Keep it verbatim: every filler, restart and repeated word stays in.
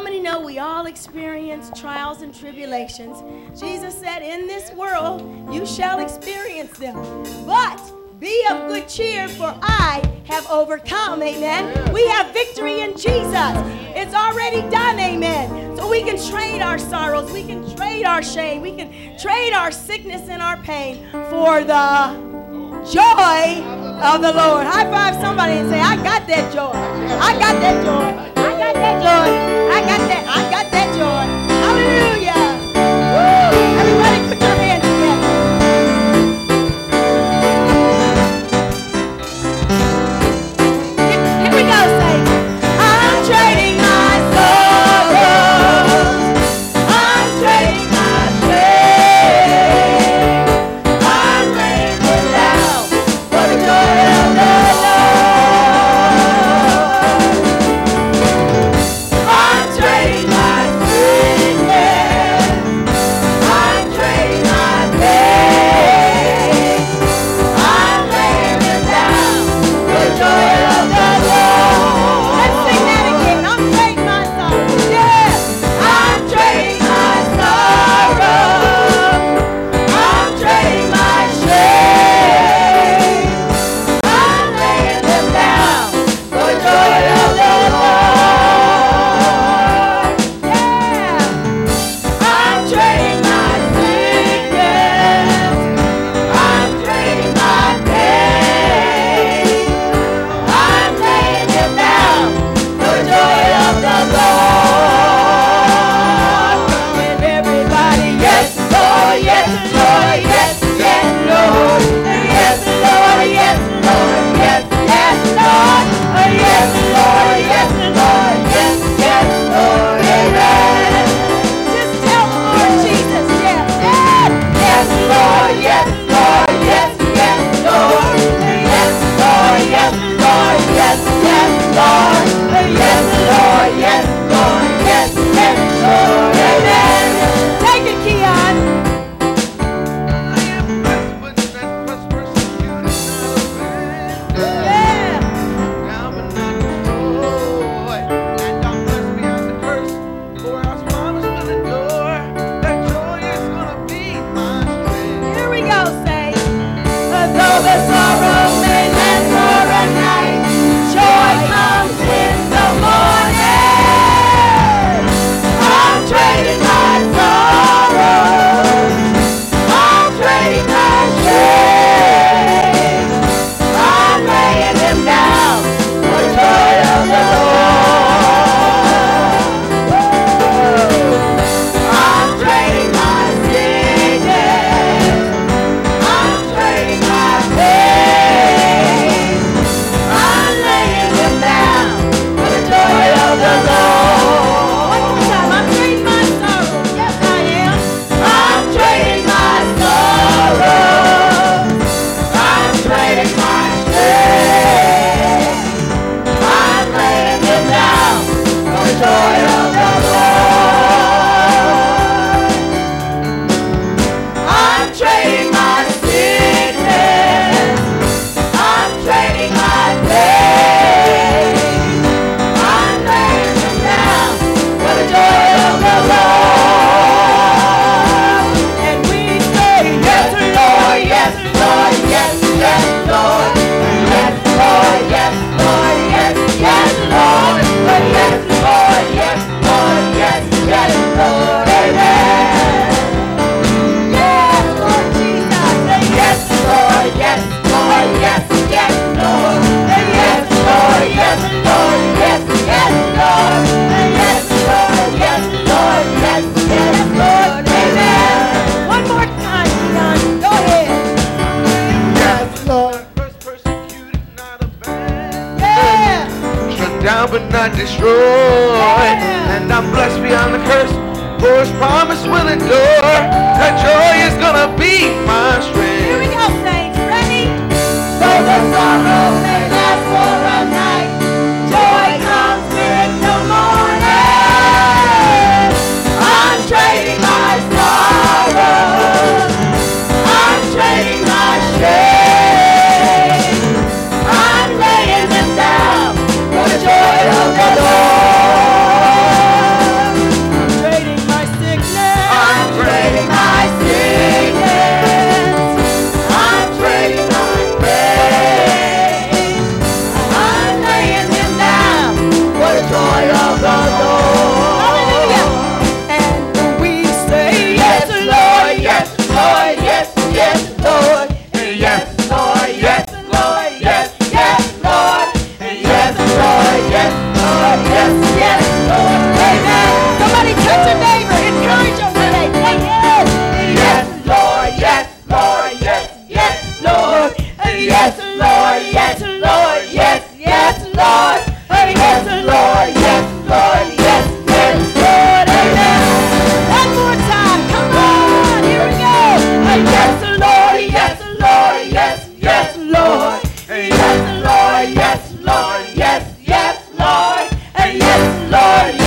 many know we all experience trials and tribulations? Jesus said, in this world, you shall experience them. But be of good cheer, for I have overcome, amen. We have victory in Jesus. It's already done, amen. So we can trade our sorrows, we can trade our shame, we can trade our sickness and our pain for the joy of the Lord. High five somebody and say, I got that joy. I got that joy. I got that joy. I got that. I got that joy. Hallelujah. Woo. Everybody put your hands together. Here, here we go, say, I'm trading my sorrows. I'm trading my shame. I'm laying it down for the joy of the Lord. I'm trading my sickness. I'm trading my pain. I'm laying it down for the joy of the Lord. Let's sing that again. I'm trading my sorrows. Yeah. I'm trading my sorrows. I'm trading my shame. I'm laying them down for the joy of the Lord. Yeah. I'm trading my sickness. I'm trading my pain. I'm laying them down for the joy of the Lord. And everybody, yes, Lord, yes, Lord, yes, yes, Lord. Yes, Lord, yes, Lord, yes, yes, Lord. Yes, Lord, yes, Lord, yes, yes, Lord, amen. Just tell the Lord Jesus, yes, yes. Yes, Lord, yes, Lord, yes, yes, Lord. Yes, Lord, yes, Lord, yes, yes, Lord. Yes, Lord, yes, Lord, yes, yes, Lord, amen. Take it, Keon. I am blessed, but not blessed, persecuted, not abandoned. Yeah. Down but not destroyed. And I'm blessed beyond the curse. For God's promise will endure. That joy is gonna be my strength. Here we go, say, though the sorrow may last for a night, joy comes in the morning. I'm trading my sorrows. I'm trading my shame. I'm laying them down for the joy of the Lord. I'm trading my sickness. I'm trading my pain. I'm laying them down for the joy of the Lord. One more time. I'm trading my sorrows. Yes, I am. I'm trading my sorrows. I'm trading my shame. I'm laying them down for the joy of the Lord. I'm trading my sickness. I'm trading my pain. I'm laying them down for the joy of the Lord. And we say, yes, Lord, yes, Lord, yes, yes, Lord. Yes, Lord, yes, Lord, yes, yes, Lord. Yes, Lord, yes, Lord, yes, yes, Lord, amen. Yes, Lord Jesus. Say yes, Lord, yes, Lord, yes, yes, Lord. Say yes, Lord, yes, Lord, yes, yes, Lord. Say yes, Lord, yes, Lord, yes, yes, Lord, amen. One more time, Keon. Go ahead. Yes, Lord. Blessed, persecuted, not abandoned. Yeah. Struck down but not destroyed. Yeah. And I'm blessed beyond the curse. For His promise will endure. That joy is gonna be my Here we strength. go, saints. Ready? Though the sorrow may last for a night, joy comes in the morning. I'm trading my sorrows. I'm trading my shame. I'm laying them down for the joy of the Lord. Lord,